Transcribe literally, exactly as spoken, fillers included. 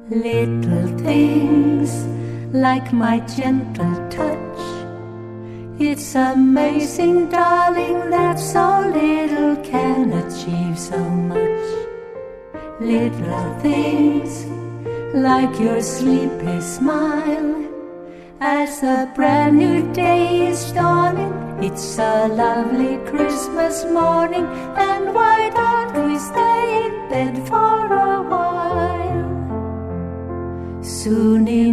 Little things like my gentle touch. It's amazing, darling, that so little can achieve so much. Little things like your sleepy smile as the brand new day is dawning. It's a lovely Christmas morning, and why don't we stay in bed for a while? Soon enough